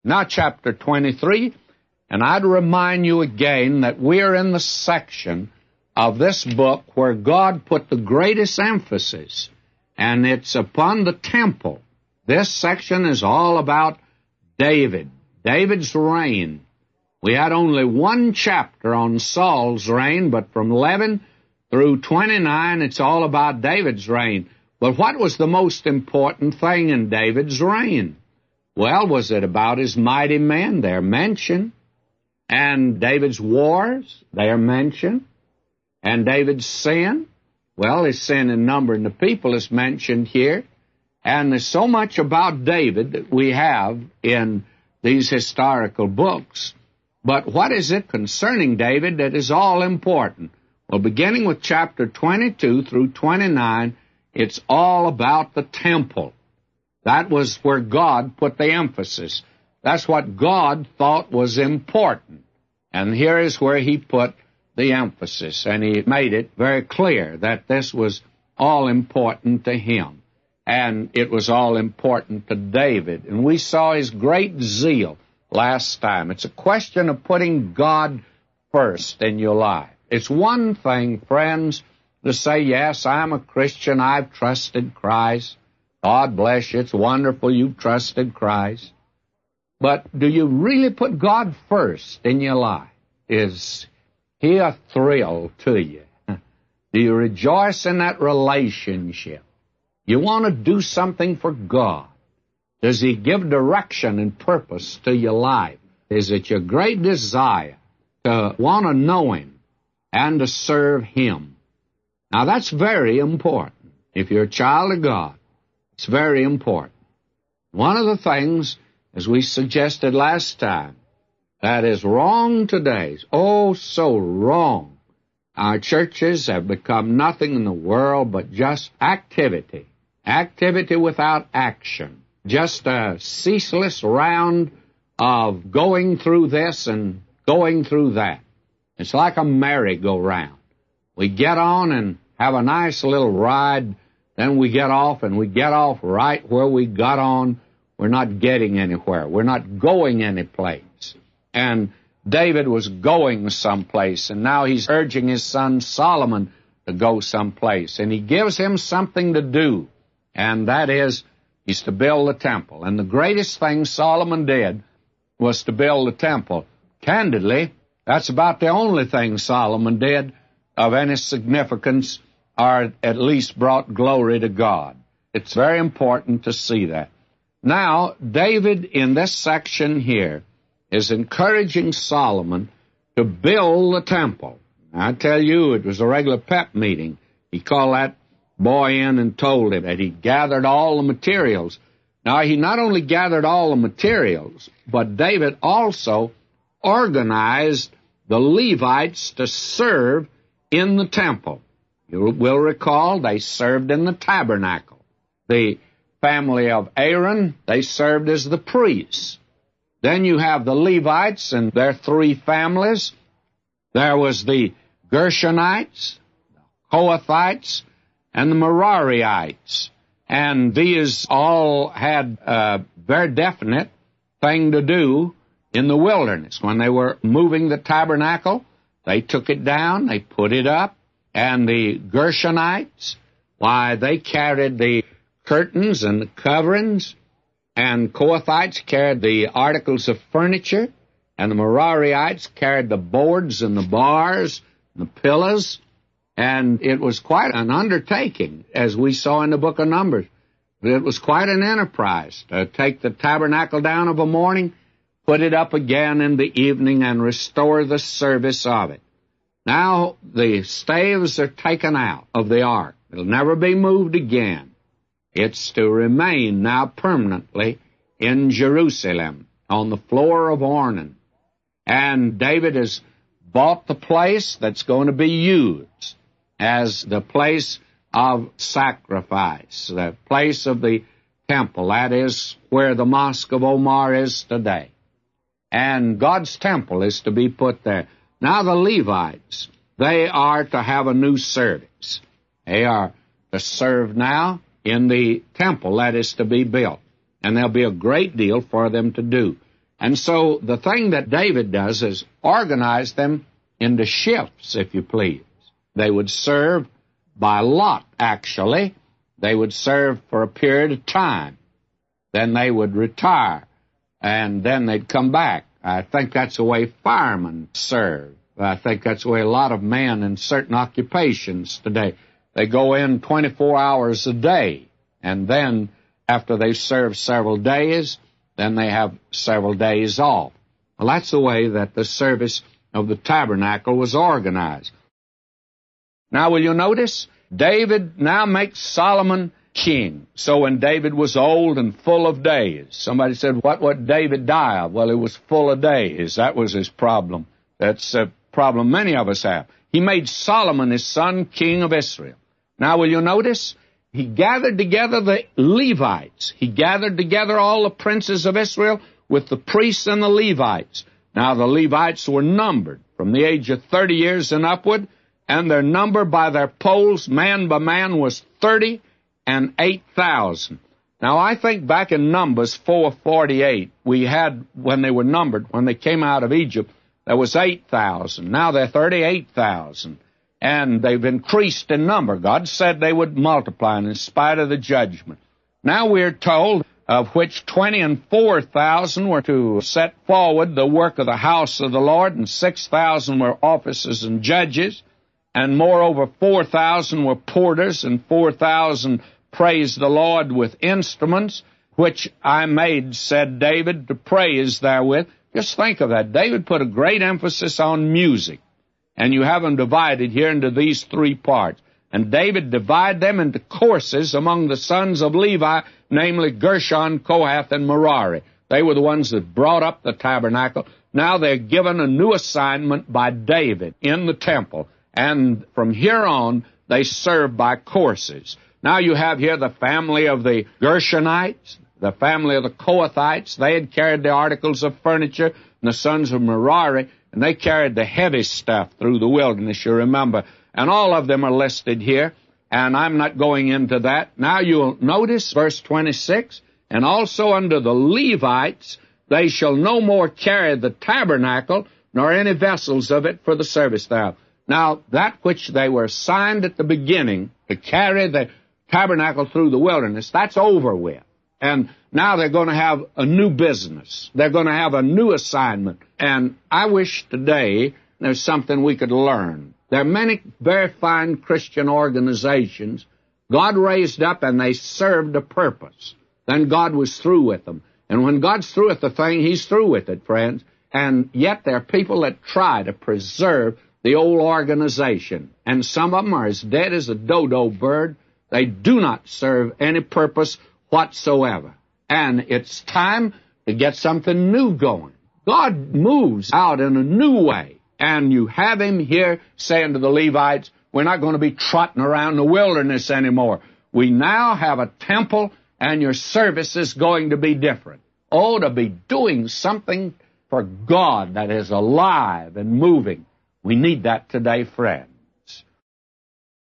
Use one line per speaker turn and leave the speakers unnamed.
Now chapter 23, and I'd remind you again that we're in the section of this book where God put the greatest emphasis, and it's upon the temple. This section is all about David, David's reign. We had only one chapter on Saul's reign, but from 11 through 29, it's all about David's reign. But what was the most important thing in David's reign? Well, was it about his mighty men? They're mentioned. And David's wars? They're mentioned. And David's sin? Well, his sin in numbering the people is mentioned here. And there's so much about David that we have in these historical books. But what is it concerning David that is all important? Well, beginning with chapter 22 through 29, it's all about the temple. That was where God put the emphasis. That's what God thought was important. And here is where he put the emphasis. And he made it very clear that this was all important to him. And it was all important to David. And we saw his great zeal last time. It's a question of putting God first in your life. It's one thing, friends, to say, yes, I'm a Christian, I've trusted Christ. God bless you, it's wonderful you've trusted Christ. But do you really put God first in your life? Is he a thrill to you? Do you rejoice in that relationship? You want to do something for God. Does he give direction and purpose to your life? Is it your great desire to want to know him and to serve him? Now, that's very important. If you're a child of God, it's very important. One of the things, as we suggested last time, that is wrong today, oh, so wrong. Our churches have become nothing in the world but just activity. Activity without action. Just a ceaseless round of going through this and going through that. It's like a merry-go-round. We get on and have a nice little ride, then we get off, and we get off right where we got on. We're not getting anywhere. We're not going anyplace. And David was going someplace, and now he's urging his son Solomon to go someplace. And he gives him something to do, and that is he's to build the temple. And the greatest thing Solomon did was to build the temple. Candidly, that's about the only thing Solomon did of any significance, or at least brought glory to God. It's very important to see that. Now, David, in this section here, is encouraging Solomon to build the temple. I tell you, it was a regular pep meeting. He called that boy in and told him that he gathered all the materials. Now, he not only gathered all the materials, but David also organized the Levites to serve in the temple. You will recall they served in the tabernacle. The family of Aaron, they served as the priests. Then you have the Levites and their three families. There was the Gershonites, the Kohathites, and the Merariites. And these all had a very definite thing to do in the wilderness. When they were moving the tabernacle, they took it down, they put it up, and the Gershonites, why, they carried the curtains and the coverings, and Kohathites carried the articles of furniture, and the Merariites carried the boards and the bars and the pillars, and it was quite an undertaking, as we saw in the book of Numbers. It was quite an enterprise to take the tabernacle down of a morning, put it up again in the evening, and restore the service of it. Now the staves are taken out of the ark. It'll never be moved again. It's to remain now permanently in Jerusalem on the floor of Ornan. And David has bought the place that's going to be used as the place of sacrifice, the place of the temple. That is where the Mosque of Omar is today. And God's temple is to be put there. Now the Levites, they are to have a new service. They are to serve now in the temple that is to be built. And there'll be a great deal for them to do. And so the thing that David does is organize them into shifts, if you please. They would serve by lot, actually. They would serve for a period of time. Then they would retire, and then they'd come back. I think that's the way firemen serve. I think that's the way a lot of men in certain occupations today. They go in 24 hours a day, and then after they've served several days, then they have several days off. Well, that's the way that the service of the tabernacle was organized. Now, will you notice? David now makes Solomon king. So when David was old and full of days, somebody said, what would David die of? Well, he was full of days. That was his problem. That's a problem many of us have. He made Solomon, his son, king of Israel. Now, will you notice? He gathered together the Levites. He gathered together all the princes of Israel with the priests and the Levites. Now, the Levites were numbered from the age of 30 years and upward, and their number by their polls, man by man, was 30 and 8,000. Now, I think back in Numbers 4:48, we had, when they were numbered, when they came out of Egypt, there was 8,000. Now they're 38,000. And they've increased in number. God said they would multiply in spite of the judgment. Now we're told, of which 24,000 were to set forward the work of the house of the Lord, and 6,000 were officers and judges, and moreover 4,000 were porters, and 4,000 praised the Lord with instruments, which I made, said David, to praise therewith. Just think of that. David put a great emphasis on music. And you have them divided here into these three parts. And David divided them into courses among the sons of Levi, namely Gershon, Kohath, and Merari. They were the ones that brought up the tabernacle. Now they're given a new assignment by David in the temple. And from here on, they serve by courses. Now you have here the family of the Gershonites, the family of the Kohathites. They had carried the articles of furniture, and the sons of Merari, and they carried the heavy stuff through the wilderness, you remember. And all of them are listed here, and I'm not going into that. Now you'll notice verse 26, and also unto the Levites they shall no more carry the tabernacle, nor any vessels of it for the service thereof. Now, that which they were assigned at the beginning to carry the tabernacle through the wilderness, that's over with. And now they're going to have a new business. They're going to have a new assignment. And I wish today there's something we could learn. There are many very fine Christian organizations God raised up, and they served a purpose. Then God was through with them. And when God's through with the thing, He's through with it, friends. And yet there are people that try to preserve the old organization. And some of them are as dead as a dodo bird. They do not serve any purpose whatsoever. And it's time to get something new going. God moves out in a new way. And you have Him here saying to the Levites, we're not going to be trotting around the wilderness anymore. We now have a temple, and your service is going to be different. Oh, to be doing something for God that is alive and moving. We need that today, friend.